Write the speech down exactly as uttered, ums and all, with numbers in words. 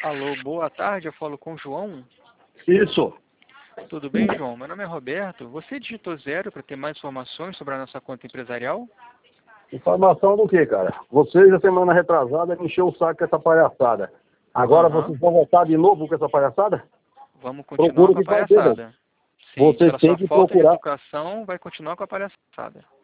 Alô, boa tarde, eu falo com o João. Isso. Tudo bem, João? Meu nome é Roberto. Você digitou zero para ter mais informações sobre a nossa conta empresarial? Informação do que, cara? Vocês, a semana retrasada, me encheu o saco com essa palhaçada. Agora Aham. vocês vão voltar de novo com essa palhaçada? Vamos continuar Procura com a que vai ter, velho. palhaçada. Sim, Vocês pela têm sua que falta de procurar. educação, vai continuar com a palhaçada.